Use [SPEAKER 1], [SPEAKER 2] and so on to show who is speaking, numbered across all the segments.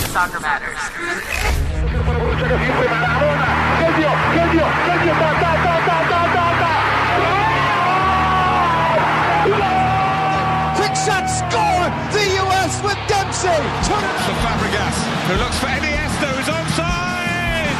[SPEAKER 1] Soccer Matters.
[SPEAKER 2] Quick shot, score! The U.S. with Dempsey!
[SPEAKER 3] To Fabregas, who looks for Iniesta, who's onside!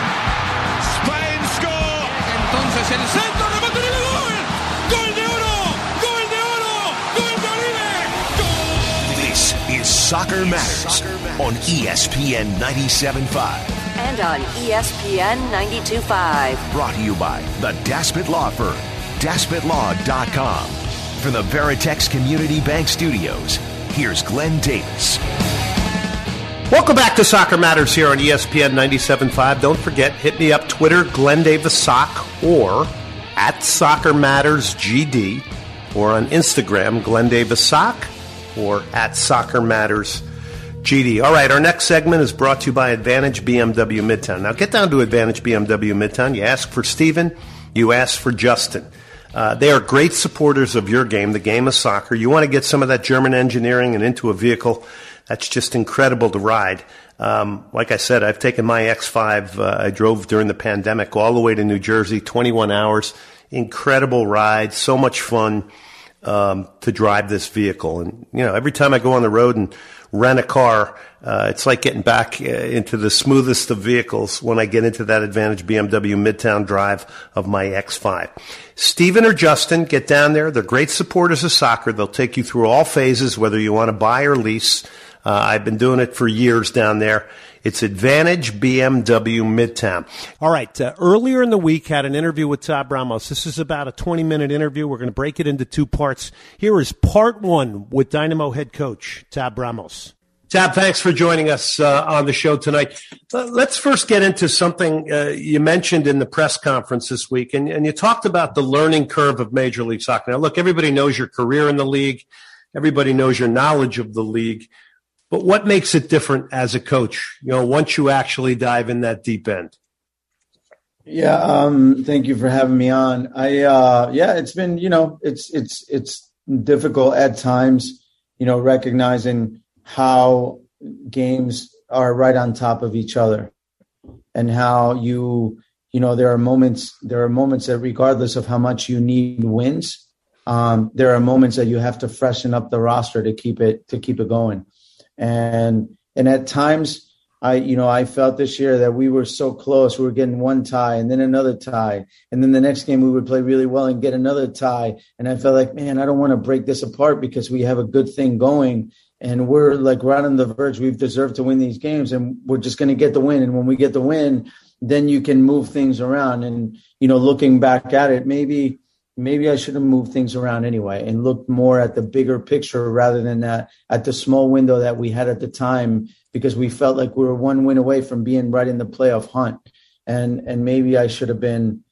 [SPEAKER 3] Spain score!
[SPEAKER 4] Entonces el centro, remate de gol! ¡Gol de oro! ¡Gol de oro! ¡Gol de Oribe! ¡Gol!
[SPEAKER 5] This is Soccer Matters on ESPN 97.5.
[SPEAKER 1] And on ESPN 92.5.
[SPEAKER 5] Brought to you by the Daspit Law Firm, DaspitLaw.com. From the Veritex Community Bank Studios, here's Glenn Davis.
[SPEAKER 6] Welcome back to Soccer Matters here on ESPN 97.5. Don't forget, hit me up, Twitter, Glenn Davis Sock, or at Soccer Matters GD, or on Instagram, Glenn Davis Sock, or at Soccer Matters GD. All right, our next segment is brought to you by Advantage BMW Midtown. Now, get down to Advantage BMW Midtown. You ask for Steven, you ask for Justin. They are great supporters of your game, the game of soccer. You want to get some of that German engineering and into a vehicle that's just incredible to ride. Like I said, I've taken my X5. I drove during the pandemic all the way to New Jersey, 21 hours. Incredible ride, so much fun to drive this vehicle. And, you know, every time I go on the road and rent a car, it's like getting back into the smoothest of vehicles when I get into that Advantage BMW Midtown drive of my X5. Steven or Justin, get down there. They're great supporters of soccer. They'll take you through all phases, whether you want to buy or lease. I've been doing it for years down there. It's Advantage BMW Midtown. All right. Earlier in the week, had an interview with Tab Ramos. This is about a 20-minute interview. We're going to break it into two parts. Here is part one with Dynamo head coach Tab Ramos. Tab, thanks for joining us on the show tonight. Let's first get into something you mentioned in the press conference this week, and you talked about the learning curve of Major League Soccer. Now, look, everybody knows your career in the league. Everybody knows your knowledge of the league. But what makes it different as a coach, you know, once you actually dive in that deep end?
[SPEAKER 7] Yeah, thank you for having me on. It's been, you know, it's difficult at times, you know, recognizing how games are right on top of each other and how you know, there are moments that regardless of how much you need wins, there are moments that you have to freshen up the roster to keep it going. And at times I felt this year that we were so close. We were getting one tie and then another tie. And then the next game we would play really well and get another tie. And I felt like, man, I don't want to break this apart because we have a good thing going. And we're like right on the verge. We've deserved to win these games and we're just going to get the win. And when we get the win, then you can move things around. And, you know, looking back at it, maybe I should have moved things around anyway and looked more at the bigger picture rather than at the small window that we had at the time, because we felt like we were one win away from being right in the playoff hunt. And maybe I should have done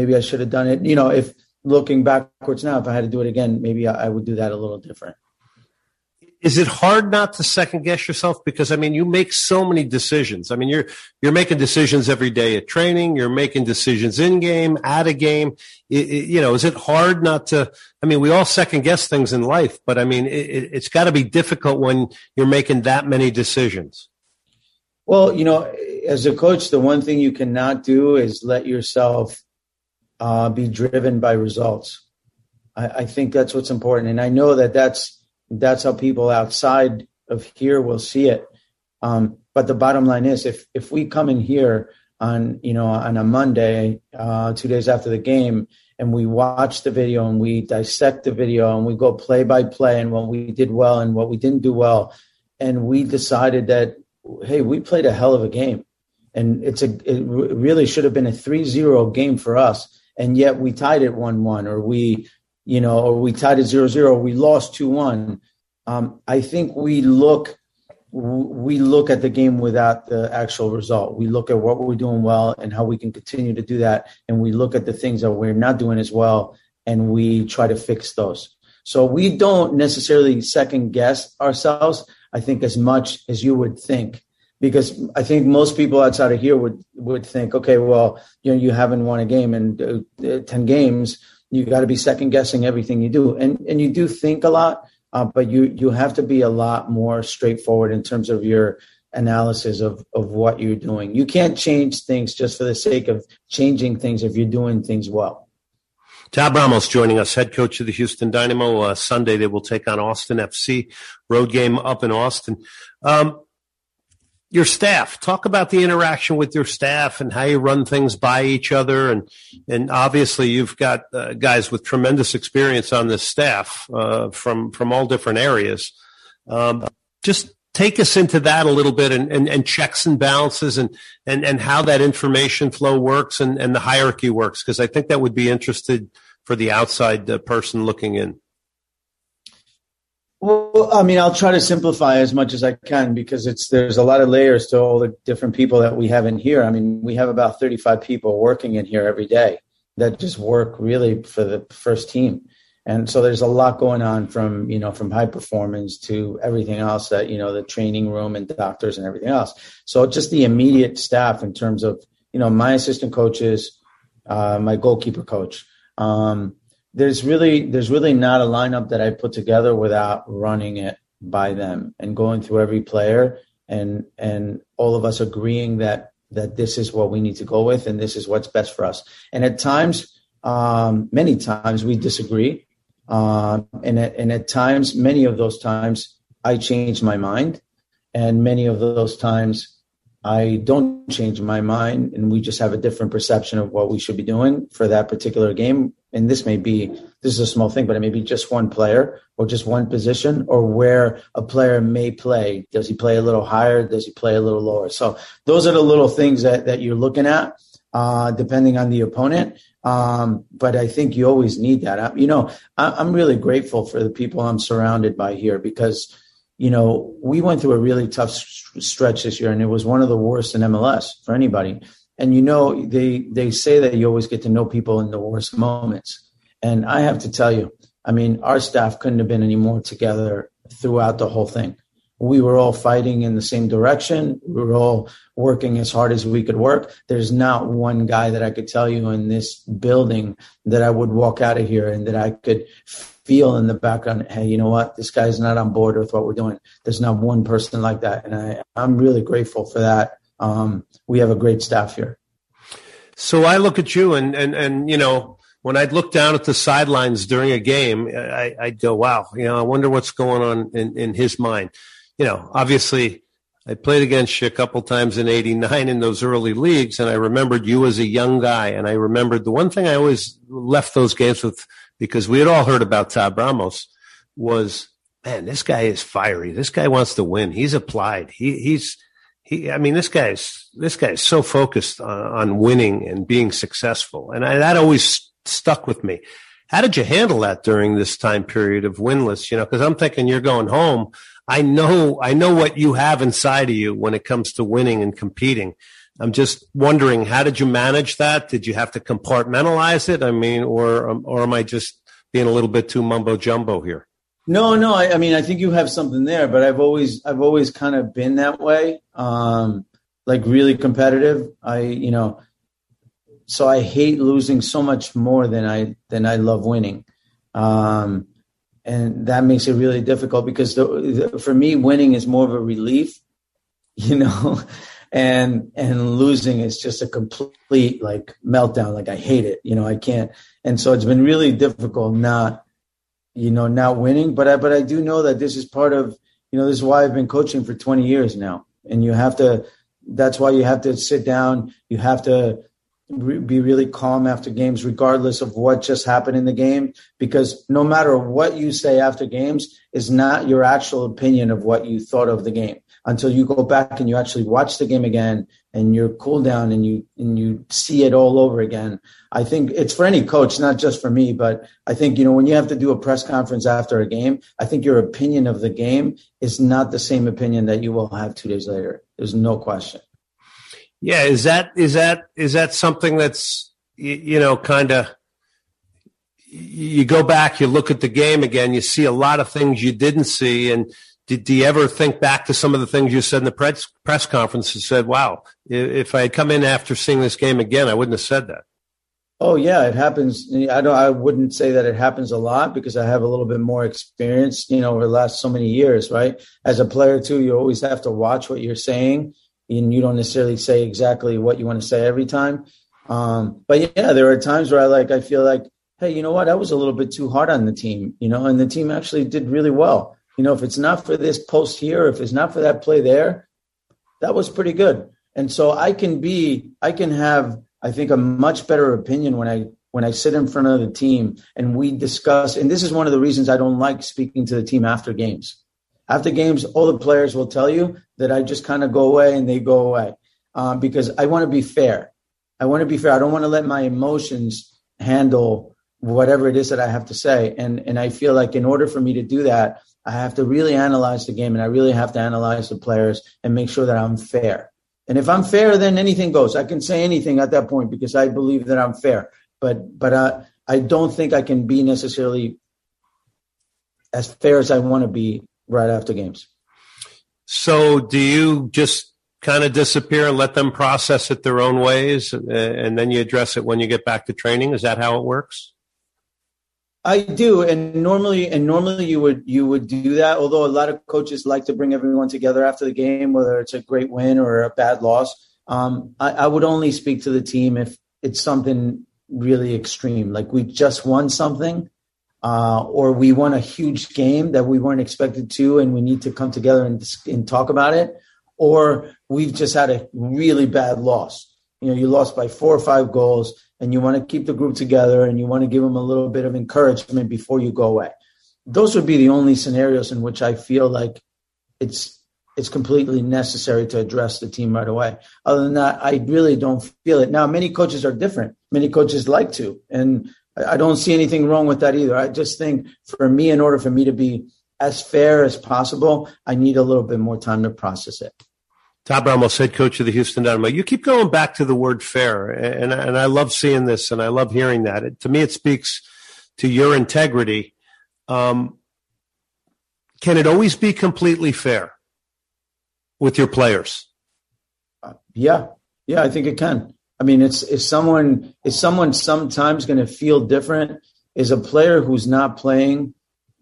[SPEAKER 7] it. You know, if looking backwards now, if I had to do it again, maybe I would do that a little different.
[SPEAKER 6] Is it hard not to second guess yourself? Because, I mean, you make so many decisions. I mean, you're making decisions every day at training. You're making decisions in game, out of game. You know, is it hard not to, I mean, we all second guess things in life, but I mean, it's got to be difficult when you're making that many decisions.
[SPEAKER 7] Well, you know, as a coach, the one thing you cannot do is let yourself be driven by results. I think that's what's important. And I know that's how people outside of here will see it. But the bottom line is if we come in here on a Monday, 2 days after the game, and we watch the video and we dissect the video and we go play by play and what we did well and what we didn't do well, and we decided that, hey, we played a hell of a game. And it really should have been a 3-0 game for us. And yet we tied it 1-1, or we tied it 0-0, or we lost 2-1. I think we look at the game without the actual result. We look at what we're doing well and how we can continue to do that. And we look at the things that we're not doing as well, and we try to fix those. So we don't necessarily second guess ourselves, I think, as much as you would think. Because I think most people outside of here would think, okay, well, you know, you haven't won a game in 10 games. You got to be second guessing everything you do. And you do think a lot, but you have to be a lot more straightforward in terms of your analysis of what you're doing. You can't change things just for the sake of changing things if you're doing things well.
[SPEAKER 6] Tab Ramos joining us, head coach of the Houston Dynamo. Sunday they will take on Austin FC, road game up in Austin. Your staff, talk about the interaction with your staff and how you run things by each other. And obviously you've got guys with tremendous experience on this staff from all different areas. Just take us into that a little bit and checks and balances and how that information flow works and the hierarchy works, because I think that would be interested for the outside person looking in.
[SPEAKER 7] Well, I mean, I'll try to simplify as much as I can because there's a lot of layers to all the different people that we have in here. I mean, we have about 35 people working in here every day that just work really for the first team. And so there's a lot going on from high performance to everything else that, the training room and doctors and everything else. So just the immediate staff in terms of, my assistant coaches, my goalkeeper coach, there's really not a lineup that I put together without running it by them and going through every player and all of us agreeing that this is what we need to go with and this is what's best for us. And at times, many times we disagree. And at times, many of those times I change my mind, and many of those times I don't change my mind, and we just have a different perception of what we should be doing for that particular game. And this is a small thing, but it may be just one player or just one position or where a player may play. Does he play a little higher? Does he play a little lower? So those are the little things that you're looking at, depending on the opponent. But I think you always need that. I'm really grateful for the people I'm surrounded by here because, we went through a really tough stretch this year, and it was one of the worst in MLS for anybody. And, they say that you always get to know people in the worst moments. And I have to tell you, I mean, our staff couldn't have been any more together throughout the whole thing. We were all fighting in the same direction. We were all working as hard as we could work. There's not one guy that I could tell you in this building that I would walk out of here and that I could feel in the background, hey, you know what? This guy's not on board with what we're doing. There's not one person like that. And I'm really grateful for that. We have a great staff here.
[SPEAKER 6] So I look at you and when I'd look down at the sidelines during a game, I'd go, wow, I wonder what's going on in his mind. Obviously I played against you a couple times in '89 in those early leagues, and I remembered you as a young guy. And I remembered the one thing I always left those games with, because we had all heard about Tab Ramos, was, man, this guy is fiery. This guy wants to win. He's applied. This guy is so focused on winning and being successful. And that always stuck with me. How did you handle that during this time period of winless? Because I'm thinking you're going home. I know what you have inside of you when it comes to winning and competing. I'm just wondering, how did you manage that? Did you have to compartmentalize it? I mean, or am I just being a little bit too mumbo jumbo here?
[SPEAKER 7] No. I mean, I think you have something there, but I've always kind of been that way. Like really competitive. So I hate losing so much more than I love winning. And that makes it really difficult because for me, winning is more of a relief, and losing is just a complete like meltdown. Like I hate it, I can't. And so it's been really difficult not winning, but I do know that this is part of, this is why I've been coaching for 20 years now. And that's why you have to sit down. You have to be really calm after games, regardless of what just happened in the game, because no matter what you say after games is not your actual opinion of what you thought of the game until you go back and you actually watch the game again and you're cool down and you see it all over again. I think it's for any coach, not just for me, but I think, when you have to do a press conference after a game, I think your opinion of the game is not the same opinion that you will have 2 days later. There's no question.
[SPEAKER 6] Yeah, is that something that's kind of, you go back, you look at the game again, you see a lot of things you didn't see, and do you ever think back to some of the things you said in the press conference and said, wow, if I had come in after seeing this game again, I wouldn't have said that?
[SPEAKER 7] Oh yeah, it happens. I wouldn't say that it happens a lot because I have a little bit more experience, over the last so many years, right? As a player too, you always have to watch what you're saying, and you don't necessarily say exactly what you want to say every time. But yeah, there are times where I feel like, hey, you know what? I was a little bit too hard on the team, and the team actually did really well. If it's not for this post here, if it's not for that play there, that was pretty good. And so I can have, I think, a much better opinion when I sit in front of the team and we discuss. And this is one of the reasons I don't like speaking to the team after games. After games, all the players will tell you that I just kind of go away and they go away because I want to be fair. I want to be fair. I don't want to let my emotions handle whatever it is that I have to say. And I feel like in order for me to do that, I have to really analyze the game and I really have to analyze the players and make sure that I'm fair. And if I'm fair, then anything goes. I can say anything at that point because I believe that I'm fair. But I don't think I can be necessarily as fair as I want to be right after games.
[SPEAKER 6] So do you just kind of disappear and let them process it their own ways, and then you address it when you get back to training? Is that how it works?
[SPEAKER 7] I do, and normally you would do that. Although a lot of coaches like to bring everyone together after the game, whether it's a great win or a bad loss. I would only speak to the team if it's something really extreme, like we just won something, or we won a huge game that we weren't expected to, and we need to come together and talk about it. Or we've just had a really bad loss. You lost by 4 or 5 goals, and you want to keep the group together and you want to give them a little bit of encouragement before you go away. Those would be the only scenarios in which I feel like it's completely necessary to address the team right away. Other than that, I really don't feel it. Now, many coaches are different. Many coaches like to, and I don't see anything wrong with that either. I just think for me, in order for me to be as fair as possible, I need a little bit more time to process it.
[SPEAKER 6] Tab Ramos, head coach of the Houston Dynamo. You keep going back to the word fair, and I love seeing this, and I love hearing that. To me, it speaks to your integrity. Can it always be completely fair with your players?
[SPEAKER 7] Yeah, I think it can. I mean, is someone sometimes going to feel different? Is a player who's not playing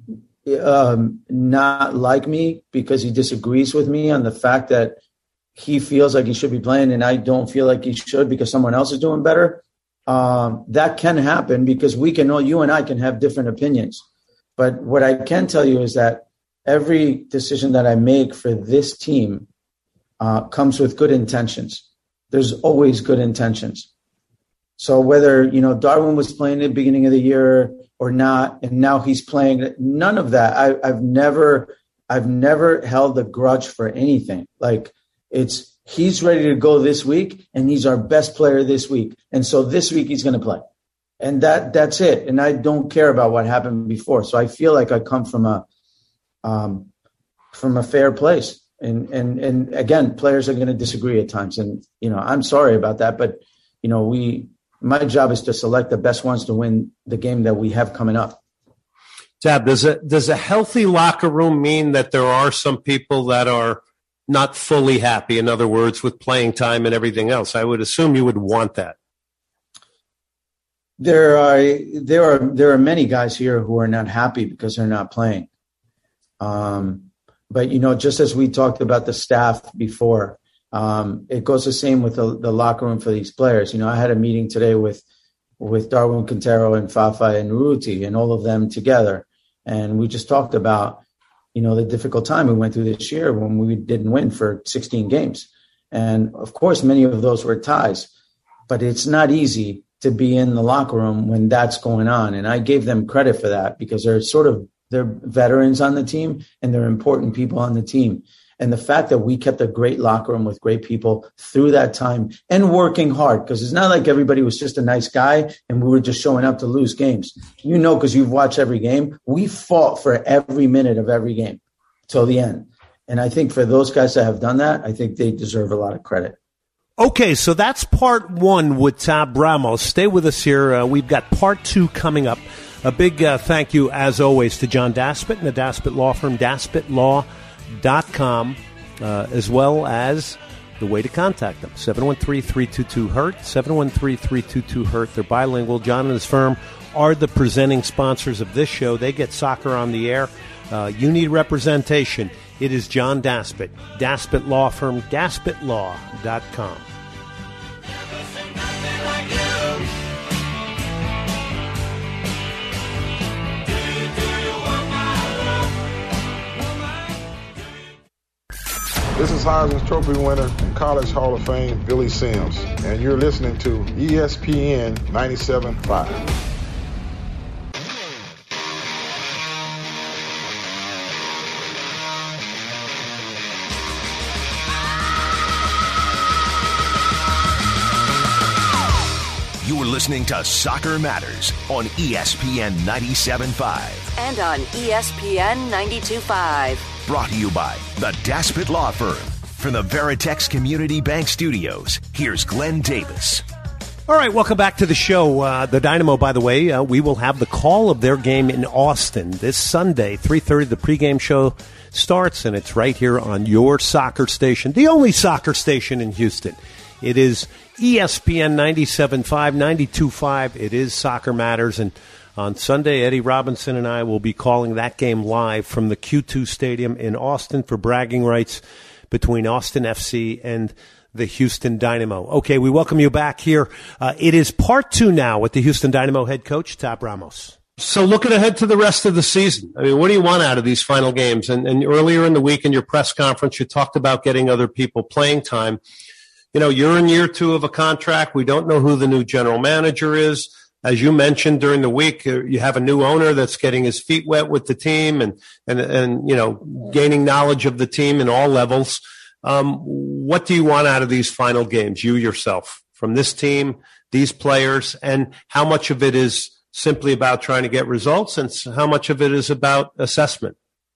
[SPEAKER 7] not like me because he disagrees with me on the fact that he feels like he should be playing and I don't feel like he should because someone else is doing better? That can happen because you and I can have different opinions. But what I can tell you is that every decision that I make for this team comes with good intentions. There's always good intentions. So whether, Darwin was playing at the beginning of the year or not, and now he's playing, none of that. I've never held a grudge for anything. Like he's ready to go this week and he's our best player this week. And so this week he's going to play. And that's it. And I don't care about what happened before. So I feel like I come from a fair place. And again, players are going to disagree at times. And, I'm sorry about that. But, my job is to select the best ones to win the game that we have coming up.
[SPEAKER 6] Tab, does a healthy locker room mean that there are some people that are not fully happy, in other words, with playing time and everything else? I would assume you would want that.
[SPEAKER 7] There are many guys here who are not happy because they're not playing. But, just as we talked about the staff before, it goes the same with the locker room for these players. I had a meeting today with Darwin Quintero and Fafa and Ruti and all of them together. And we just talked about, the difficult time we went through this year when we didn't win for 16 games. And of course, many of those were ties, but it's not easy to be in the locker room when that's going on. And I gave them credit for that because they're veterans on the team and they're important people on the team. And the fact that we kept a great locker room with great people through that time and working hard, because it's not like everybody was just a nice guy and we were just showing up to lose games. Because you've watched every game, we fought for every minute of every game till the end. And I think for those guys that have done that, I think they deserve a lot of credit.
[SPEAKER 6] Okay, so that's part one with Tab Ramos. Stay with us here. We've got part two coming up. A big thank you, as always, to John Daspit and the Daspit Law Firm, daspitlaw.com, as well as the way to contact them. 713-322-HURT, 713-322-HURT. They're bilingual. John and his firm are the presenting sponsors of this show. They get soccer on the air. You need representation. It is John Daspit. Daspit Law Firm, daspitlaw.com.
[SPEAKER 8] This is Heisman Trophy winner and College Hall of Fame Billy Sims, and you're listening to ESPN 97.5.
[SPEAKER 5] You're listening to Soccer Matters on ESPN 97.5.
[SPEAKER 1] And on ESPN 92.5.
[SPEAKER 5] Brought to you by the Daspit Law Firm. From the Veritex Community Bank Studios, here's Glenn Davis.
[SPEAKER 6] All right, welcome back to the show. The Dynamo, by the way, we will have the call of their game in Austin this Sunday, 3:30. The pregame show starts, and it's right here on your soccer station, the only soccer station in Houston. It is ESPN 97.5, 92.5. It is Soccer Matters, and on Sunday, Eddie Robinson and I will be calling that game live from the Q2 Stadium in Austin for bragging rights between Austin FC and the Houston Dynamo. Okay, we welcome you back here. It is part 2 now with the Houston Dynamo head coach, Tab Ramos. So looking ahead to the rest of the season, I mean, what do you want out of these final games? And earlier in the week in your press conference, you talked about getting other people playing time. You know, you're in year 2 of a contract. We don't know who the new general manager is. As you mentioned during the week, you have a new owner that's getting his feet wet with the team and you know, gaining knowledge of the team in all levels. What do you want out of these final games, you yourself, from this team, these players, and how much of it is simply about trying to get results and how much of it is about assessment?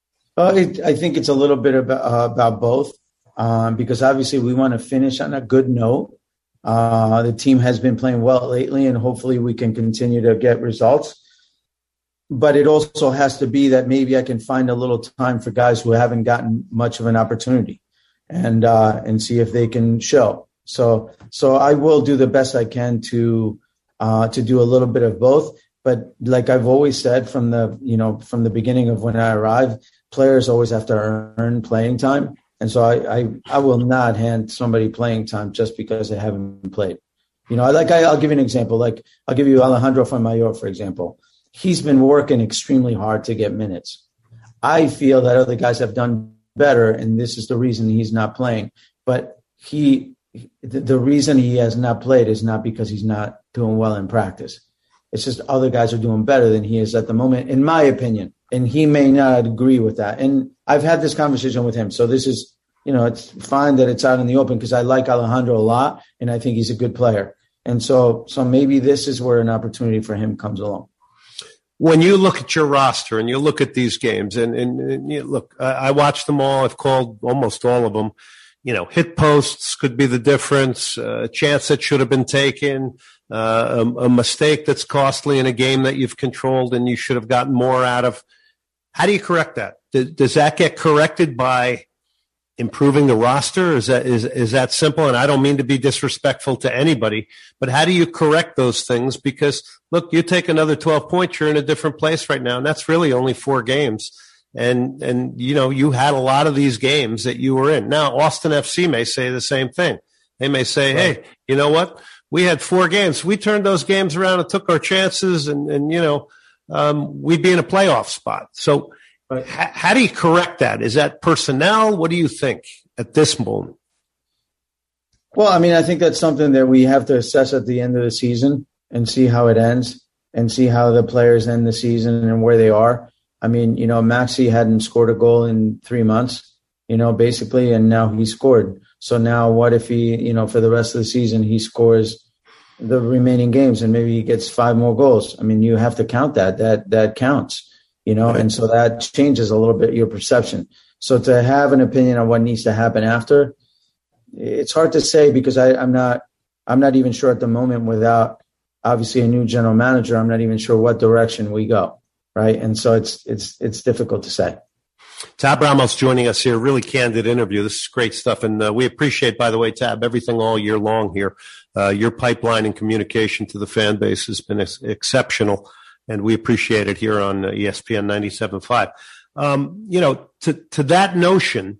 [SPEAKER 7] I think it's a little bit about both, because obviously we want to finish on a good note. The team has been playing well lately, and hopefully we can continue to get results. But it also has to be that maybe I can find a little time for guys who haven't gotten much of an opportunity, and see if they can show. So I will do the best I can to do a little bit of both. But like I've always said from the beginning of when I arrived, players always have to earn playing time. And so I will not hand somebody playing time just because they haven't played. You know, I'll give you an example. Like I'll give you Alejandro Fuenmayor, for example. He's been working extremely hard to get minutes. I feel that other guys have done better, and this is the reason he's not playing. But the reason he has not played is not because he's not doing well in practice. It's just other guys are doing better than he is at the moment, in my opinion. And he may not agree with that. And I've had this conversation with him. So this is, you know, it's fine that it's out in the open because I like Alejandro a lot and I think he's a good player. And so maybe this is where an opportunity for him comes along.
[SPEAKER 6] When you look at your roster and you look at these games and you look, I watched them all. I've called almost all of them. You know, hit posts could be the difference, a chance that should have been taken, a mistake that's costly in a game that you've controlled and you should have gotten more out of. How do you correct that? Does that get corrected by improving the roster? Is that simple? And I don't mean to be disrespectful to anybody, but how do you correct those things? Because look, you take another 12 points, you're in a different place right now, and that's really only 4 games. And you know, you had a lot of these games that you were in. Now, Austin FC may say the same thing. They may say, hey, you know what? We had 4 games. We turned those games around and took our chances, and you know, we'd be in a playoff spot. So how do you correct that? Is that personnel? What do you think at this moment?
[SPEAKER 7] Well, I mean, I think that's something that we have to assess at the end of the season and see how it ends and see how the players end the season and where they are. I mean, you know, Maxi hadn't scored a goal in 3 months, you know, basically, and now he scored. So now what if he, you know, for the rest of the season, he scores the remaining games and maybe he gets 5 more goals? I mean, you have to count that counts, you know, and so that changes a little bit your perception. So to have an opinion on what needs to happen after, it's hard to say because I'm not even sure at the moment without obviously a new general manager. I'm not even sure what direction we go. Right. And so it's difficult to say.
[SPEAKER 6] Tab Ramos joining us here. Really candid interview. This is great stuff. And we appreciate, by the way, Tab, everything all year long here. Your pipeline and communication to the fan base has been exceptional, and we appreciate it here on ESPN 97.5. To that notion,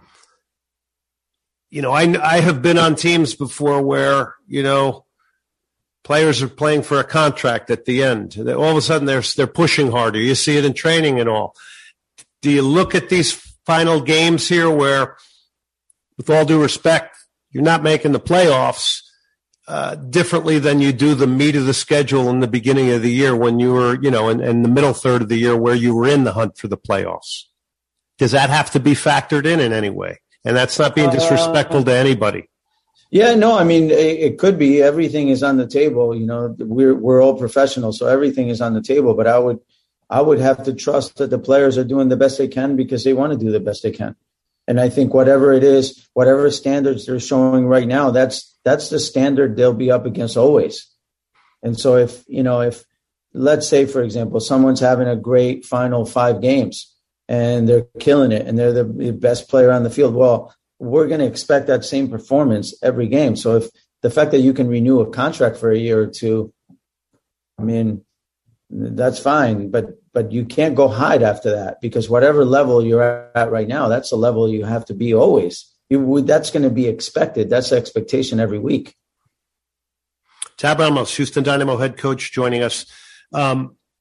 [SPEAKER 6] I have been on teams before where, players are playing for a contract at the end. All of a sudden, they're pushing harder. You see it in training and all. Do you look at these final games here where, with all due respect, you're not making the playoffs differently than you do the meat of the schedule in the beginning of the year when you were, in the middle third of the year where you were in the hunt for the playoffs? Does that have to be factored in any way? And that's not being disrespectful to anybody.
[SPEAKER 7] Yeah, no, I mean, it could be. Everything is on the table. We're all professionals, so everything is on the table. But I would have to trust that the players are doing the best they can because they want to do the best they can. And I think whatever it is, whatever standards they're showing right now, that's the standard they'll be up against always. And so if let's say, for example, someone's having a great final 5 games and they're killing it and they're the best player on the field, well, we're going to expect that same performance every game. So if the fact that you can renew a contract for a year or two, I mean, that's fine, but you can't go hide after that because whatever level you're at right now, that's the level you have to be always. That's going to be expected. That's the expectation every week.
[SPEAKER 6] Tab Ramos, Houston Dynamo head coach, joining us. I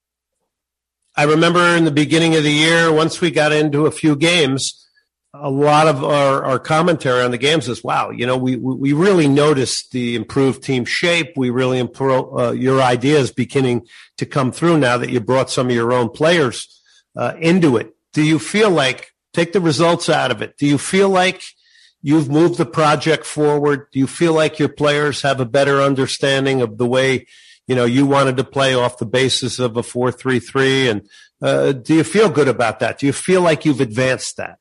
[SPEAKER 6] remember in the beginning of the year, once we got into a few games, a lot of our commentary on the games is, wow, we really noticed the improved team shape. We really your ideas beginning to come through now that you brought some of your own players into it. Do you feel like, take the results out of it, do you feel like you've moved the project forward? Do you feel like your players have a better understanding of the way, you wanted to play off the basis of a 4-3-3? And do you feel good about that? Do you feel like you've advanced that?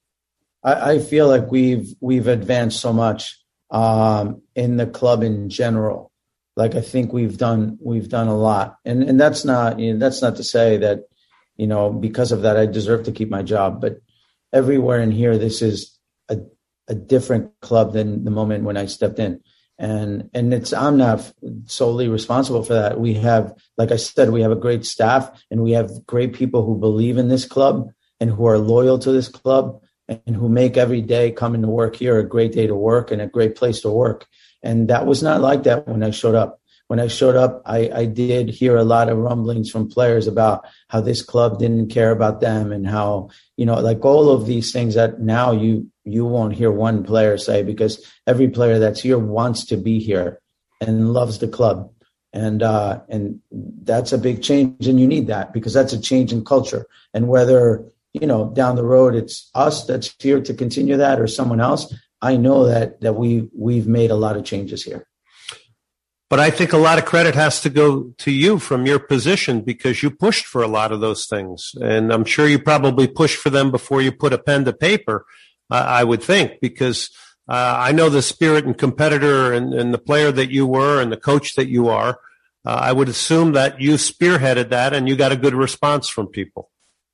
[SPEAKER 7] I feel like we've advanced so much in the club in general. Like I think we've done a lot, and that's not to say that because of that I deserve to keep my job. But everywhere in here, this is a different club than the moment when I stepped in, and I'm not solely responsible for that. We have, like I said, we have a great staff, and we have great people who believe in this club and who are loyal to this club, and who make every day coming to work here a great day to work and a great place to work. And that was not like that when I showed up. When I showed up, I did hear a lot of rumblings from players about how this club didn't care about them and how, like all of these things that now you won't hear one player say, because every player that's here wants to be here and loves the club. And that's a big change, and you need that because that's a change in culture. And whether down the road, it's us that's here to continue that or someone else, I know that we've made a lot of changes here.
[SPEAKER 6] But I think a lot of credit has to go to you from your position because you pushed for a lot of those things. And I'm sure you probably pushed for them before you put a pen to paper, I would think, because I know the spirit and competitor and the player that you were and the coach that you are. I would assume that you spearheaded that and you got a good response from people.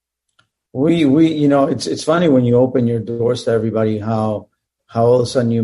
[SPEAKER 7] We it's funny when you open your doors to everybody, how all of a sudden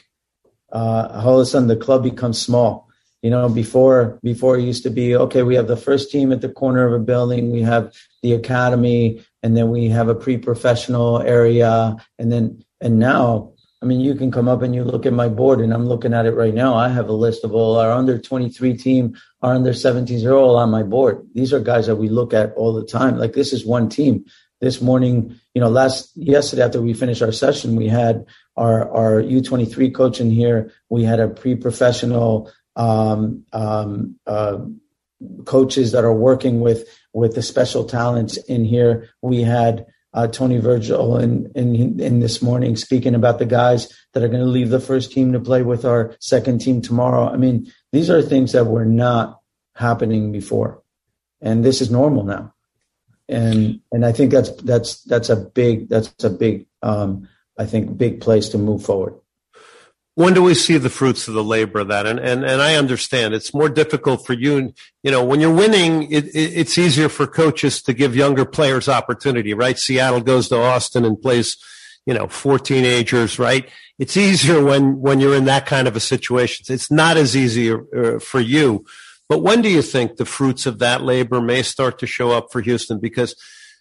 [SPEAKER 7] the club becomes small. Before it used to be, okay, we have the first team at the corner of a building, we have the academy, and then we have a pre-professional area. And now, I mean, you can come up and you look at my board, and I'm looking at it right now. I have a list of all our under 23 team, our under 17s are all on my board. These are guys that we look at all the time. Like this is one team. This morning, yesterday after we finished our session, we had our U23 coach in here. We had a pre-professional coaches that are working with the special talents in here. We had Tony Virgil in this morning speaking about the guys that are going to leave the first team to play with our second team tomorrow. I mean, these are things that were not happening before, and this is normal now. And I think that's a big I think big place to move forward.
[SPEAKER 6] When do we see the fruits of the labor of that? And I understand it's more difficult for you. You know, when you're winning, it's easier for coaches to give younger players opportunity, right? Seattle goes to Austin and plays, 4 teenagers, right? It's easier when you're in that kind of a situation. It's not as easy for you. But when do you think the fruits of that labor may start to show up for Houston? Because,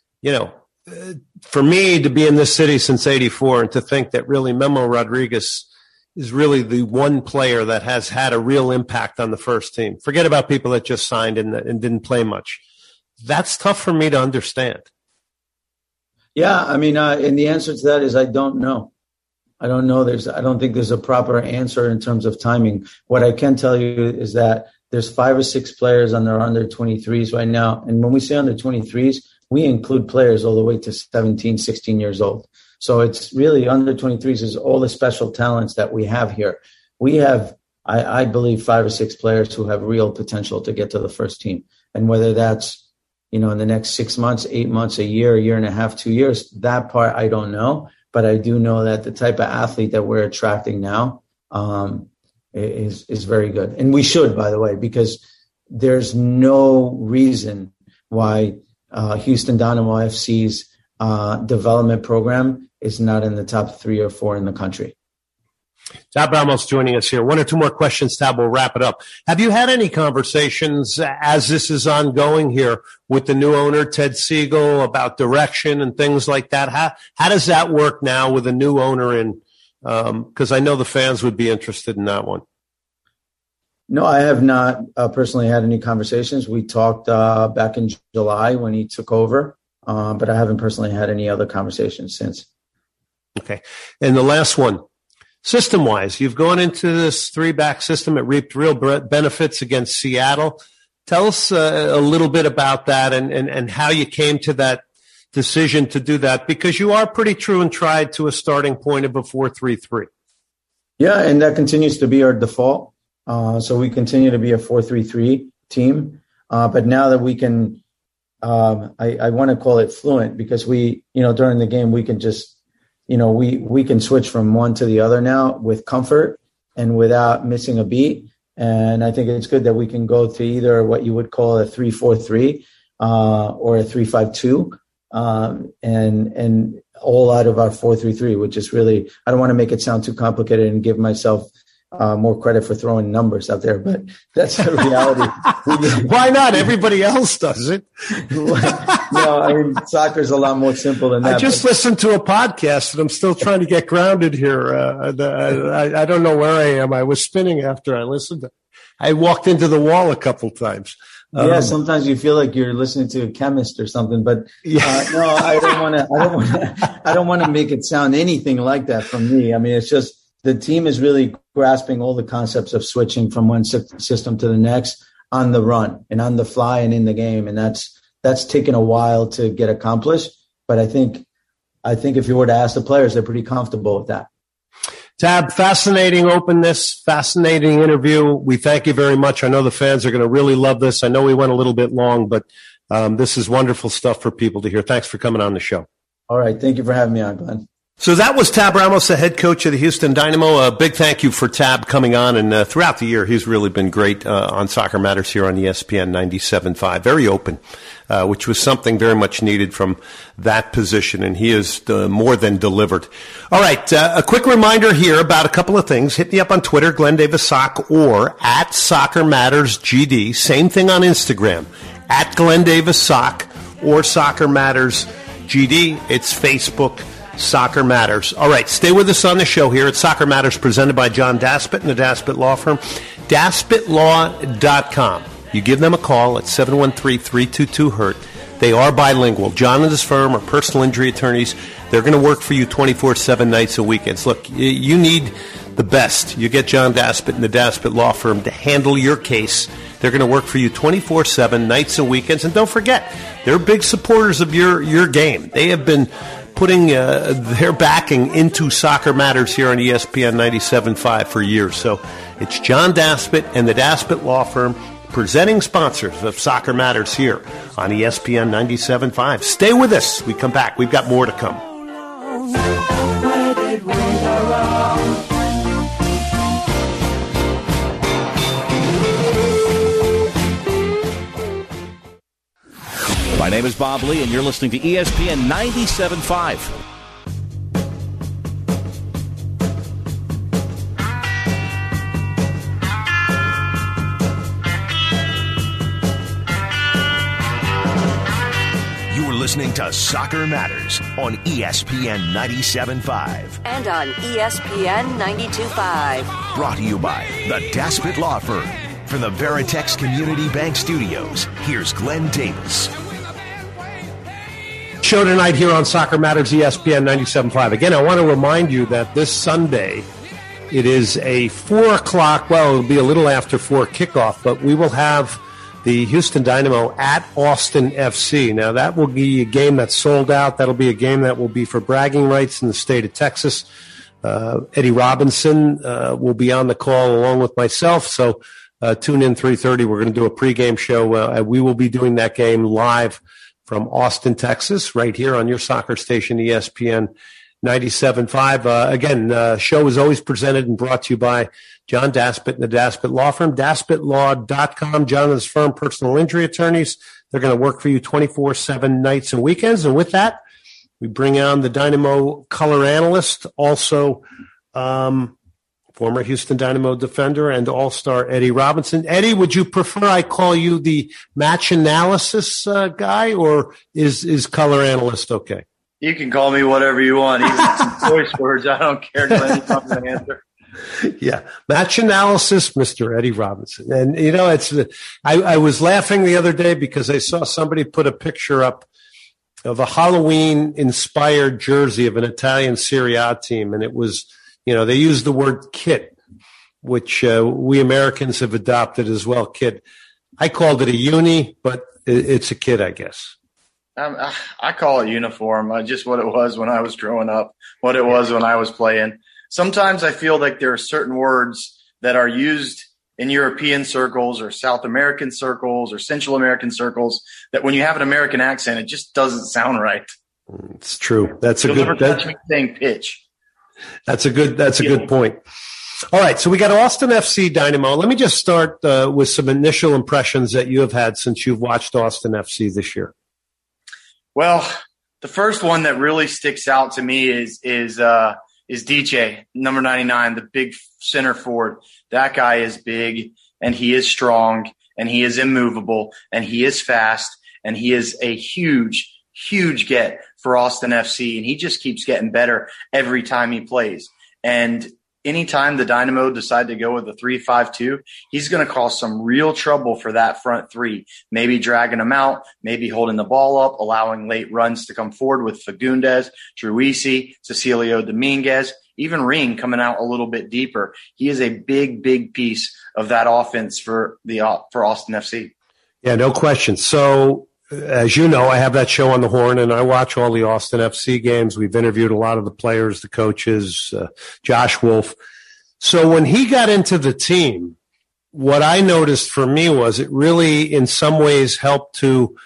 [SPEAKER 6] for me to be in this city since '84 and to think that really Memo Rodriguez is really the one player that has had a real impact on the first team. Forget about people that just signed and didn't play much. That's tough for me to understand.
[SPEAKER 7] Yeah, I mean, and the answer to that is I don't know. I don't know. I don't think there's a proper answer in terms of timing. What I can tell you is that there's 5 or 6 players on their under 23s right now. And when we say under 23s, we include players all the way to 17, 16 years old. So it's really under 23s is all the special talents that we have here. We have, I believe, 5 or 6 players who have real potential to get to the first team. And whether that's, in the next 6 months, 8 months, a year and a half, 2 years, that part I don't know. But I do know that the type of athlete that we're attracting now is very good. And we should, by the way, because there's no reason why Houston Dynamo FC's development program is not in the top 3 or 4 in the country.
[SPEAKER 6] Tab Ramos joining us here. 1 or 2 more questions, Tab. We'll wrap it up. Have you had any conversations as this is ongoing here with the new owner, Ted Siegel, about direction and things like that? How does that work now with a new owner in? Because I know the fans would be interested in that one.
[SPEAKER 7] No, I have not personally had any conversations. We talked back in July when he took over, but I haven't personally had any other conversations since. Okay.
[SPEAKER 6] And the last one. System-wise, you've gone into this 3-back system. It reaped real benefits against Seattle. Tell us a little bit about that and how you came to that decision to do that, because you are pretty true and tried to a starting point of a 4-3-3.
[SPEAKER 7] Yeah, and that continues to be our default. So we continue to be a 4-3-3 team. But now that we can, I want to call it fluent, because we, during the game, we can just, we can switch from one to the other now with comfort and without missing a beat. And I think it's good that we can go to either what you would call a 3-4-3 or a 3-5-2 and all out of our 4-3-3, which is really, I don't want to make it sound too complicated and give myself more credit for throwing numbers out there, but that's the reality.
[SPEAKER 6] Why not? Everybody else does it.
[SPEAKER 7] No, I mean, soccer's a lot more simple than that.
[SPEAKER 6] I just listened to a podcast and I'm still trying to get grounded here. I don't know where I am. I was spinning after I listened. I walked into the wall a couple times.
[SPEAKER 7] Yeah, sometimes you feel like you're listening to a chemist or something, but no, I don't want to make it sound anything like that from me. I mean, it's just, the team is really grasping all the concepts of switching from one system to the next on the run and on the fly and in the game. And that's taken a while to get accomplished. But I think if you were to ask the players, they're pretty comfortable with that.
[SPEAKER 6] Tab, fascinating openness, fascinating interview. We thank you very much. I know the fans are going to really love this. I know we went a little bit long, but this is wonderful stuff for people to hear. Thanks for coming on the show.
[SPEAKER 7] All right. Thank you for having me on, Glenn.
[SPEAKER 6] So that was Tab Ramos, the head coach of the Houston Dynamo. A big thank you for Tab coming on, and throughout the year, he's really been great on Soccer Matters here on ESPN 97.5. Very open, which was something very much needed from that position, and he is more than delivered. All right, a quick reminder here about a couple of things. Hit me up on Twitter, Glenn Davis Sock, or at Soccer Matters GD. Same thing on Instagram, at Glenn Davis Sock or Soccer Matters GD. It's Facebook. Soccer Matters. All right, stay with us on the show here at Soccer Matters, presented by John Daspit and the Daspit Law Firm. DaspitLaw.com. You give them a call at 713-322-HURT. They are bilingual. John and his firm are personal injury attorneys. They're going to work for you 24/7 nights and weekends. Look, you need the best. You get John Daspit and the Daspit Law Firm to handle your case. They're going to work for you 24/7 nights and weekends. And don't forget, they're big supporters of your game. They have been putting their backing into Soccer Matters here on ESPN 97.5 for years. So it's John Daspit and the Daspit Law Firm, presenting sponsors of Soccer Matters here on ESPN 97.5. Stay with us. We come back. We've got more to come.
[SPEAKER 9] Where did we go wrong? name is Bob Lee, and you're listening to ESPN 97.5.
[SPEAKER 5] Listening to Soccer Matters on ESPN 97.5.
[SPEAKER 1] And on ESPN 92.5.
[SPEAKER 5] Brought to you by the Daspit Law Firm. From the Veritex Community Bank Studios, here's Glenn Davis.
[SPEAKER 6] Show tonight here on Soccer Matters, ESPN 97.5. Again, I want to remind you that this Sunday, it is a 4 o'clock, well, it'll be a little after 4 kickoff, but we will have the Houston Dynamo at Austin FC. Now, that will be a game that's sold out. That'll be a game that will be for bragging rights in the state of Texas. Eddie Robinson will be on the call along with myself. So tune in 3:30. We're going to do a pregame show. We will be doing that game live from Austin, Texas, right here on your soccer station, ESPN 97.5. Again, show is always presented and brought to you by John Daspit and the Daspit Law Firm, DaspitLaw.com. John and his firm, personal injury attorneys. They're going to work for you 24/7 nights and weekends. And with that, we bring on the Dynamo color analyst, also former Houston Dynamo defender and all-star Eddie Robinson. Eddie, would you prefer I call you the match analysis guy, or is color analyst okay?
[SPEAKER 10] You can call me whatever you want. Even some choice words, I don't care. Glenn, I'm the answer.
[SPEAKER 6] Yeah, match analysis, Mr. Eddie Robinson. And, you know, I was laughing the other day because I saw somebody put a picture up of a Halloween-inspired jersey of an Italian Serie A team, and it was, you know, they used the word kit, which we Americans have adopted as well, kit. I called it a uni, but it's a kit, I guess.
[SPEAKER 10] I call it uniform. Just what it was when I was growing up, what it was when I was playing. Sometimes I feel like there are certain words that are used in European circles or South American circles or Central American circles that when you have an American accent, it just doesn't sound right.
[SPEAKER 6] It's true. That's a
[SPEAKER 10] You'll
[SPEAKER 6] good
[SPEAKER 10] never catch me saying pitch.
[SPEAKER 6] That's a good point. All right, so we got Austin FC Dynamo. Let me just start with some initial impressions that you have had since you've watched Austin FC this year.
[SPEAKER 10] Well, the first one that really sticks out to me is DJ, number 99, the big center forward. That guy is big, and he is strong, and he is immovable, and he is fast, and he is a huge, huge get for Austin FC, and he just keeps getting better every time he plays. And anytime the Dynamo decide to go with a 3-5-2, he's going to cause some real trouble for that front three, maybe dragging them out, maybe holding the ball up, allowing late runs to come forward with Fagundes, Truisi, Cecilio Dominguez, even Ring coming out a little bit deeper. He is a big, big piece of that offense for Austin FC.
[SPEAKER 6] Yeah, no question. So, as you know, I have that show on the Horn, and I watch all the Austin FC games. We've interviewed a lot of the players, the coaches, Josh Wolf. So when he got into the team, what I noticed for me was it really, in some ways, helped to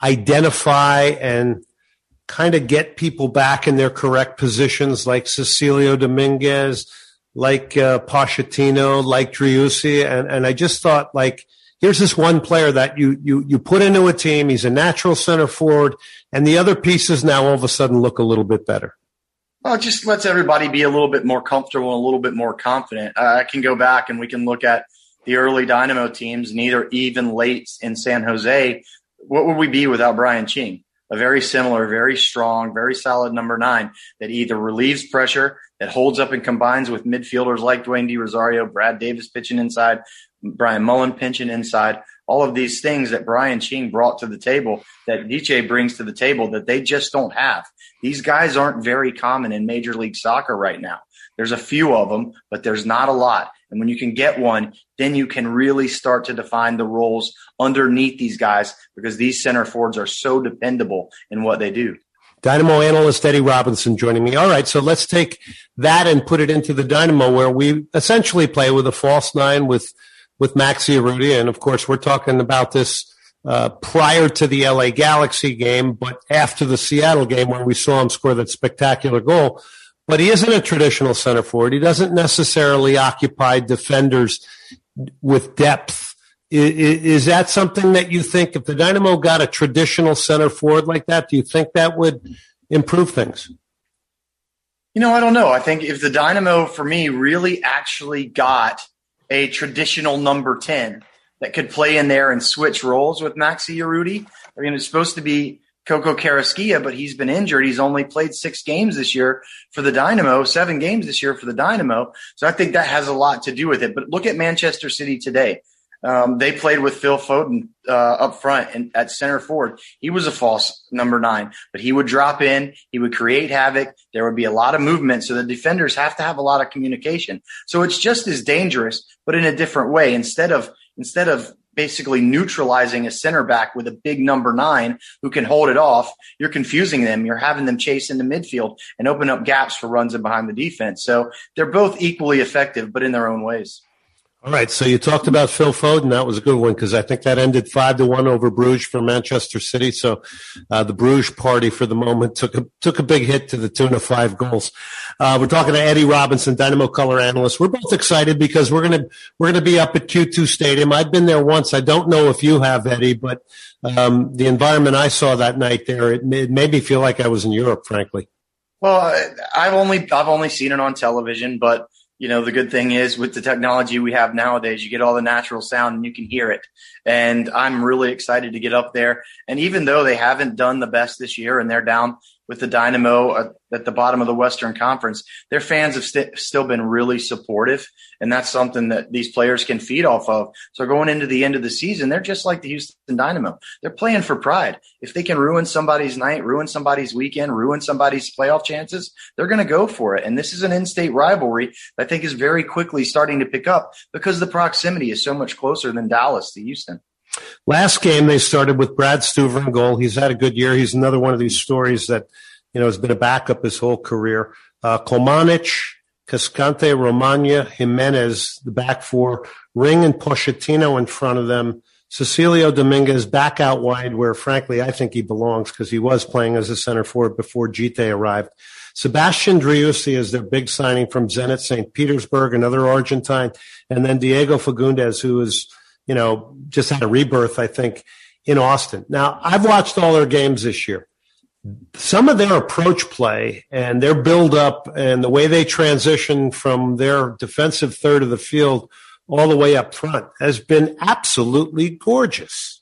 [SPEAKER 6] identify and kind of get people back in their correct positions, like Cecilio Dominguez, like Pochettino, like Driussi. And I just thought, like, here's this one player that you put into a team. He's a natural center forward, and the other pieces now all of a sudden look a little bit better.
[SPEAKER 10] Well, it just lets everybody be a little bit more comfortable and a little bit more confident. I can go back and we can look at the early Dynamo teams, and even late in San Jose. What would we be without Brian Ching? A very similar, very strong, very solid number 9 that either relieves pressure, that holds up and combines with midfielders like Dwayne Di Rosario, Brad Davis pitching inside, Brian Mullen pinching inside, all of these things that Brian Ching brought to the table, that DJ brings to the table that they just don't have. These guys aren't very common in Major League Soccer right now. There's a few of them, but there's not a lot. And when you can get one, then you can really start to define the roles underneath these guys, because these center forwards are so dependable in what they do.
[SPEAKER 6] Dynamo analyst Eddie Robinson joining me. All right, so let's take that and put it into the Dynamo, where we essentially play with a false 9 with Maxi Urrutia. And, of course, we're talking about this prior to the LA Galaxy game, but after the Seattle game where we saw him score that spectacular goal. But he isn't a traditional center forward. He doesn't necessarily occupy defenders with depth Is that something that you think, if the Dynamo got a traditional center forward like that, do you think that would improve things?
[SPEAKER 10] I don't know. I think if the Dynamo, for me, really actually got a traditional number 10 that could play in there and switch roles with Maxi Urruti. I mean, it's supposed to be Coco Carrasquilla, but he's been injured. He's only played 6 games this year for the Dynamo, 7 games this year for the Dynamo. So I think that has a lot to do with it. But look at Manchester City today. They played with Phil Foden up front and at center forward. He was a false number 9, but he would drop in. He would create havoc. There would be a lot of movement. So the defenders have to have a lot of communication. So it's just as dangerous, but in a different way. Instead of basically neutralizing a center back with a big number 9 who can hold it off, you're confusing them. You're having them chase into midfield and open up gaps for runs in behind the defense. So they're both equally effective, but in their own ways.
[SPEAKER 6] All right, so you talked about Phil Foden. That was a good one because I think that ended 5-1 over Bruges for Manchester City. So the Bruges party for the moment took a big hit to the tune of 5 goals. We're talking to Eddie Robinson, Dynamo color analyst. We're both excited because we're gonna be up at Q2 Stadium. I've been there once. I don't know if you have, Eddie, but the environment I saw that night there, it made me feel like I was in Europe, frankly.
[SPEAKER 10] Well, I've only seen it on television, but the good thing is with the technology we have nowadays, you get all the natural sound and you can hear it. And I'm really excited to get up there. And even though they haven't done the best this year and they're down with the Dynamo at the bottom of the Western Conference, their fans have still been really supportive. And that's something that these players can feed off of. So going into the end of the season, they're just like the Houston Dynamo. They're playing for pride. If they can ruin somebody's night, ruin somebody's weekend, ruin somebody's playoff chances, they're going to go for it. And this is an in-state rivalry that I think is very quickly starting to pick up because the proximity is so much closer than Dallas to Houston.
[SPEAKER 6] Last game, they started with Brad Stuver in goal. He's had a good year. He's another one of these stories that, has been a backup his whole career. Komanic, Cascante, Romagna, Jimenez, the back 4, Ring and Pochettino in front of them. Cecilio Dominguez back out wide where, frankly, I think he belongs because he was playing as a center forward before Gite arrived. Sebastian Driussi is their big signing from Zenit St. Petersburg, another Argentine. And then Diego Fagundes, who is just had a rebirth, I think, in Austin. Now, I've watched all their games this year. Some of their approach play and their build-up and the way they transition from their defensive third of the field all the way up front has been absolutely gorgeous.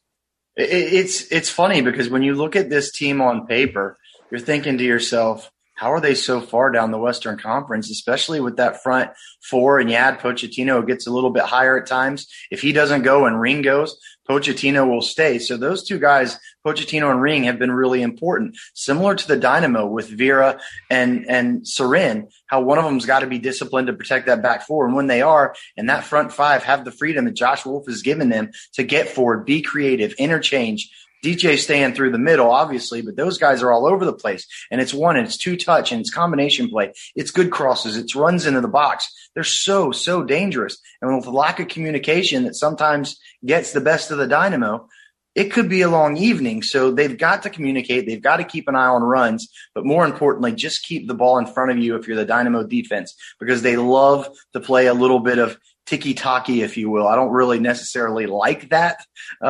[SPEAKER 10] It's funny because when you look at this team on paper, you're thinking to yourself, how are they so far down the Western Conference, especially with that front 4 and you add Pochettino, it gets a little bit higher at times. If he doesn't go and Ring goes, Pochettino will stay. So those two guys, Pochettino and Ring, have been really important. Similar to the Dynamo with Vera and Serin, how one of them's got to be disciplined to protect that back 4. And when they are, and that front 5 have the freedom that Josh Wolf has given them to get forward, be creative, interchange, DJ staying through the middle, obviously, but those guys are all over the place. And it's 1 and it's 2 touch and it's combination play. It's good crosses. It's runs into the box. They're so dangerous. And with the lack of communication that sometimes gets the best of the Dynamo, it could be a long evening. So they've got to communicate. They've got to keep an eye on runs. But more importantly, just keep the ball in front of you if you're the Dynamo defense, because they love to play a little bit of tiki-taki, if you will. I don't really necessarily like that.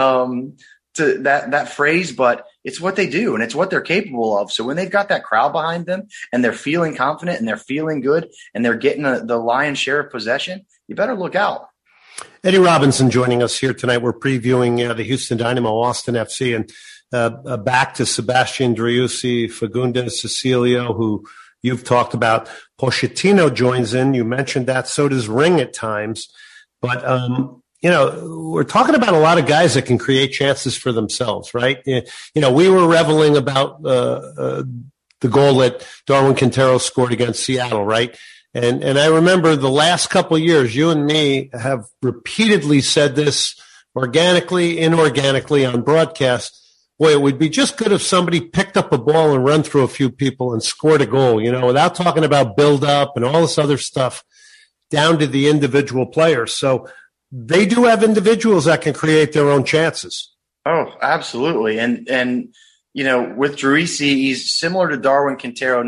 [SPEAKER 10] To that phrase, but it's what they do and it's what they're capable of. So when they've got that crowd behind them and they're feeling confident and they're feeling good and they're getting the lion's share of possession, you better look out.
[SPEAKER 6] Eddie Robinson joining us here tonight. We're previewing the Houston Dynamo, Austin FC, and back to Sebastian Driussi, Fagundes, Cecilio, who you've talked about. Pochettino joins in. You mentioned that. So does Ring at times. But we're talking about a lot of guys that can create chances for themselves, right? We were reveling about the goal that Darwin Quintero scored against Seattle, right? And I remember the last couple of years, you and me have repeatedly said this organically, inorganically on broadcast. Boy, it would be just good if somebody picked up a ball and run through a few people and scored a goal, without talking about build up and all this other stuff down to the individual players. So they do have individuals that can create their own chances.
[SPEAKER 10] Oh, absolutely. And with Driussi, he's similar to Darwin Quintero,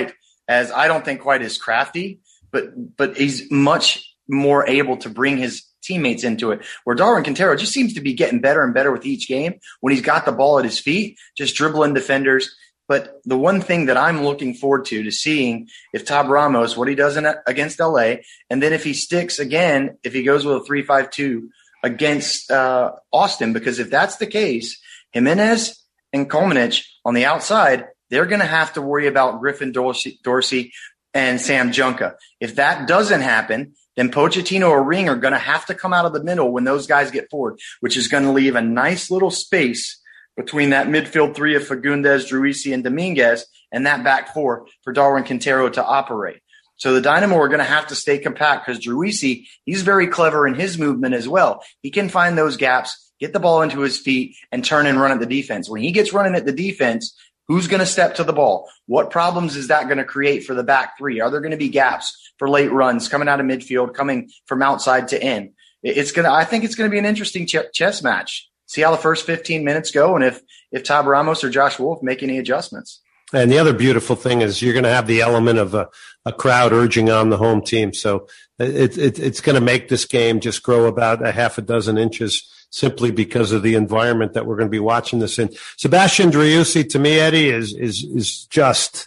[SPEAKER 10] I don't think quite as crafty, but he's much more able to bring his teammates into it, where Darwin Quintero just seems to be getting better and better with each game when he's got the ball at his feet, just dribbling defenders. But the one thing that I'm looking forward to seeing if Tab Ramos, what he does against LA, and then if he sticks again, if he goes with a 3-5-2 against Austin, because if that's the case, Jimenez and Kalinic on the outside, they're going to have to worry about Griffin Dorsey and Sam Junka. If that doesn't happen, then Pochettino or Ring are going to have to come out of the middle when those guys get forward, which is going to leave a nice little space between that midfield three of Fagundes, Druisi, and Dominguez and that back four for Darwin Quintero to operate. So the Dynamo are going to have to stay compact because Druisi, he's very clever in his movement as well. He can find those gaps, get the ball into his feet, and turn and run at the defense. When he gets running at the defense, who's going to step to the ball? What problems is that going to create for the back three? Are there going to be gaps for late runs coming out of midfield, coming from outside to in? I think it's going to be an interesting chess match. See how the first 15 minutes go, and if Tab Ramos or Josh Wolf make any adjustments.
[SPEAKER 6] And the other beautiful thing is you're going to have the element of a crowd urging on the home team. So it's going to make this game just grow about a half a dozen inches simply because of the environment that we're going to be watching this in. Sebastian Driussi, to me, Eddie, is just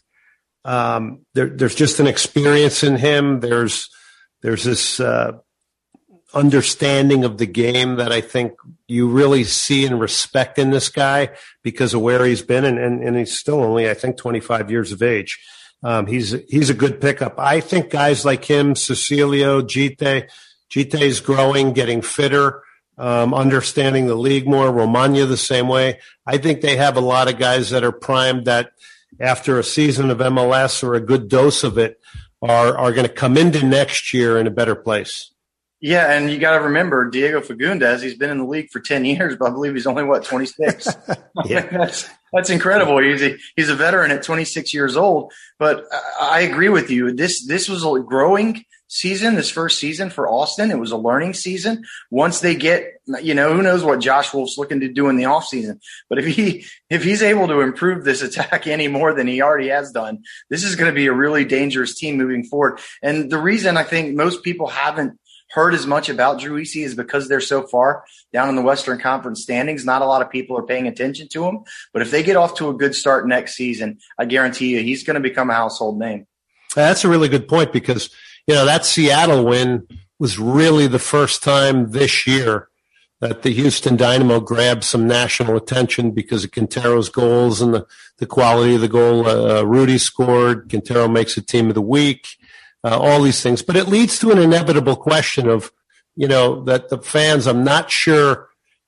[SPEAKER 6] there's just an experience in him. There's this understanding of the game that I think you really see and respect in this guy because of where he's been, and he's still only, I think, 25 years of age. He's a good pickup. I think guys like him, Cecilio, Gite's growing, getting fitter, understanding the league more, Romagna the same way. I think they have a lot of guys that are primed that after a season of MLS or a good dose of it are going to come into next year in a better place.
[SPEAKER 10] Yeah, and you got to remember Diego Fagundes. He's been in the league for 10 years, but I believe he's only 26.
[SPEAKER 6] Yeah.
[SPEAKER 10] That's incredible. He's a veteran at 26 years old. But I agree with you. This was a growing season. This first season for Austin, it was a learning season. Once they get, who knows what Josh Wolf's looking to do in the offseason. But if he's able to improve this attack any more than he already has done, this is going to be a really dangerous team moving forward. And the reason I think most people haven't heard as much about Driussi is because they're so far down in the Western Conference standings. Not a lot of people are paying attention to him. But if they get off to a good start next season, I guarantee you he's going to become a household name.
[SPEAKER 6] That's a really good point because, that Seattle win was really the first time this year that the Houston Dynamo grabbed some national attention because of Quintero's goals and the quality of the goal Rudy scored. Quintero makes it team of the week. All these things. But it leads to an inevitable question of, that the fans, I'm not sure,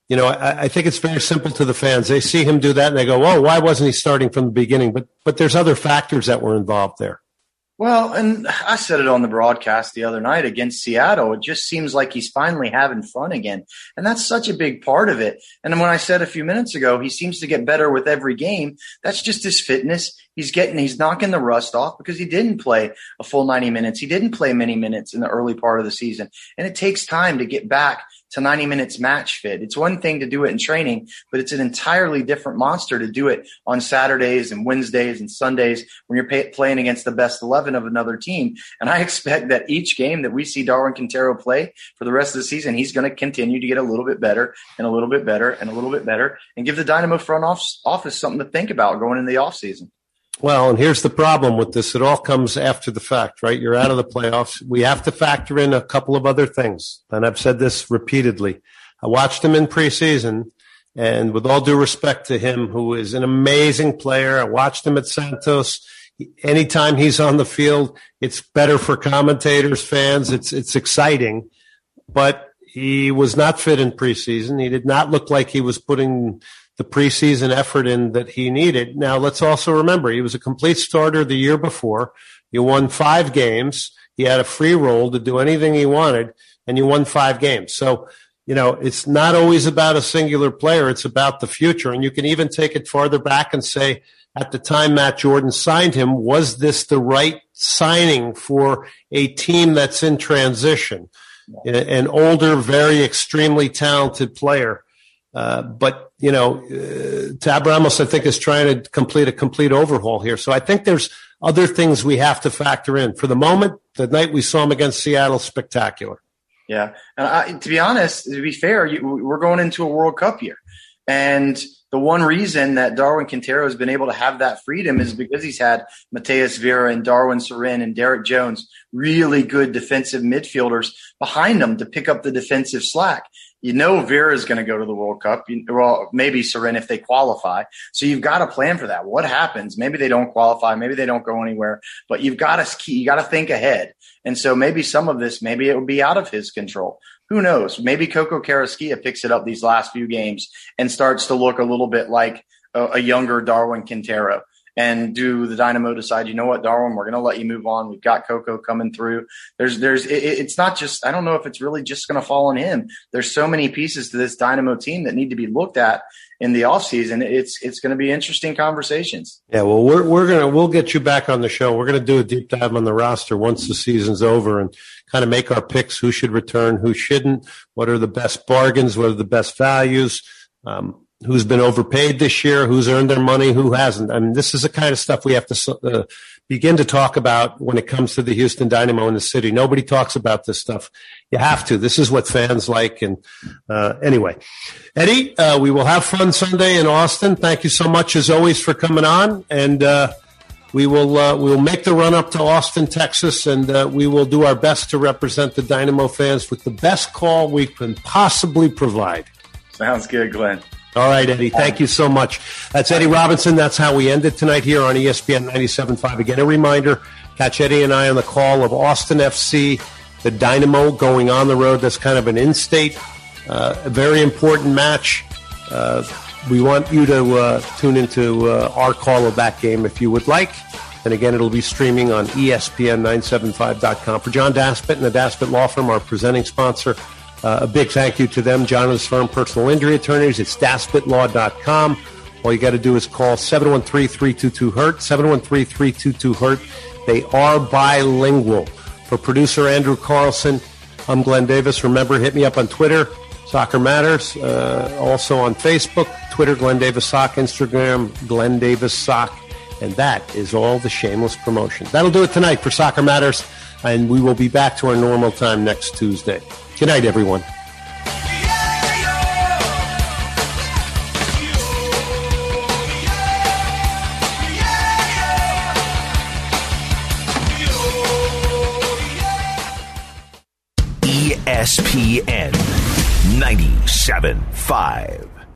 [SPEAKER 6] I think it's very simple to the fans. They see him do that and they go, oh, why wasn't he starting from the beginning? But there's other factors that were involved there.
[SPEAKER 10] Well, and I said it on the broadcast the other night against Seattle. It just seems like he's finally having fun again. And that's such a big part of it. And when I said a few minutes ago, he seems to get better with every game. That's just his fitness. He's knocking the rust off because he didn't play a full 90 minutes. He didn't play many minutes in the early part of the season. And it takes time to get back to 90 minutes match fit. It's one thing to do it in training, but it's an entirely different monster to do it on Saturdays and Wednesdays and Sundays when you're playing against the best 11 of another team. And I expect that each game that we see Darwin Quintero play for the rest of the season, he's going to continue to get a little bit better and a little bit better and a little bit better and give the Dynamo front office something to think about going into the offseason.
[SPEAKER 6] Well, and here's the problem with this. It all comes after the fact, right? You're out of the playoffs. We have to factor in a couple of other things. And I've said this repeatedly. I watched him in preseason, and with all due respect to him, who is an amazing player, I watched him at Santos. Anytime he's on the field, it's better for commentators, fans. It's exciting. But he was not fit in preseason. He did not look like he was putting the preseason effort in that he needed. Now, let's also remember, he was a complete starter the year before. You won 5 games. He had a free roll to do anything he wanted, and you won 5 games. So, it's not always about a singular player. It's about the future. And you can even take it farther back and say, at the time Matt Jordan signed him, was this the right signing for a team that's in transition? An older, very extremely talented player. But Tab Ramos, I think, is trying to complete a complete overhaul here. So I think there's other things we have to factor in. For the moment, the night we saw him against Seattle, spectacular.
[SPEAKER 10] Yeah. And to be honest, to be fair, we're going into a World Cup year. And the one reason that Darwin Quintero has been able to have that freedom is because he's had Mateus Vieira and Darwin Cerén and Derek Jones, really good defensive midfielders behind them to pick up the defensive slack. You know Vieira is going to go to the World Cup. Well, maybe Cerén if they qualify. So you've got to plan for that. What happens? Maybe they don't qualify. Maybe they don't go anywhere. But you got to think ahead. And so maybe some of this, maybe it will be out of his control. Who knows? Maybe Coco Carrasquilla picks it up these last few games and starts to look a little bit like a younger Darwin Quintero. And do the Dynamo decide, you know what, Darwin, we're going to let you move on. We've got Coco coming through. It's not just, I don't know if it's really just going to fall on him. There's so many pieces to this Dynamo team that need to be looked at in the offseason. It's going to be interesting conversations.
[SPEAKER 6] Yeah, well, we'll get you back on the show. We're going to do a deep dive on the roster once the season's over and kind of make our picks, who should return, who shouldn't, what are the best bargains, what are the best values, who's been overpaid this year, who's earned their money, who hasn't. I mean, this is the kind of stuff we have to begin to talk about when it comes to the Houston Dynamo in the city. Nobody talks about this stuff. You have to. This is what fans like. And anyway, Eddie, we will have fun Sunday in Austin. Thank you so much, as always, for coming on. And we'll make the run up to Austin, Texas, and we will do our best to represent the Dynamo fans with the best call we can possibly provide.
[SPEAKER 10] Sounds good, Glenn.
[SPEAKER 6] All right, Eddie. Thank you so much. That's Eddie Robinson. That's how we end it tonight here on ESPN 97.5. Again, a reminder, catch Eddie and I on the call of Austin FC, the Dynamo going on the road. That's kind of an in-state, a very important match. We want you to tune into our call of that game if you would like. And again, it'll be streaming on ESPN975.com. For John Daspit and the Daspit Law Firm, our presenting sponsor, a big thank you to them. John and his firm, personal injury attorneys. It's DaspitLaw.com. All you got to do is call 713-322-HURT, 713-322-HURT. They are bilingual. For producer Andrew Carlson, I'm Glenn Davis. Remember, hit me up on Twitter, Soccer Matters. Also on Facebook, Twitter, Glenn Davis Sock, Instagram, Glenn Davis Sock. And that is all the shameless promotion. That'll do it tonight for Soccer Matters, and we will be back to our normal time next Tuesday. Good night, everyone.
[SPEAKER 5] ESPN 97.5.